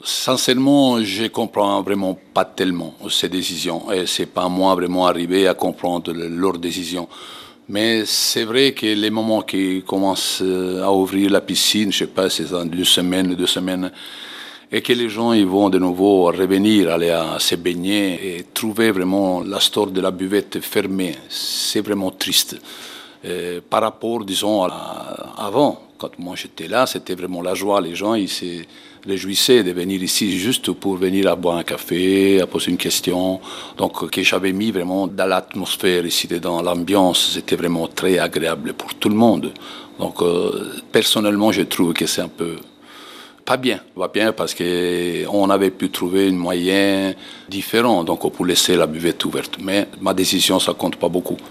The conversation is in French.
Sincèrement, je comprends vraiment pas tellement ces décisions. Et c'est pas moi vraiment arrivé à comprendre leurs décisions. Mais c'est vrai que les moments qui commencent à ouvrir la piscine, je sais pas, c'est dans 2 semaines, 2 semaines, et que les gens ils vont de nouveau revenir, aller à se baigner et trouver vraiment la store de la buvette fermée, c'est vraiment triste. Par rapport, disons, avant, quand moi j'étais là, c'était vraiment la joie. Les gens ils se réjouissaient de venir ici juste pour venir à boire un café, à poser une question. Donc, que j'avais mis vraiment dans l'atmosphère ici, dans l'ambiance, c'était vraiment très agréable pour tout le monde. Donc, personnellement, je trouve que c'est un peu pas bien parce qu'on avait pu trouver un moyen différent, donc pour laisser la buvette ouverte. Mais ma décision, ça compte pas beaucoup.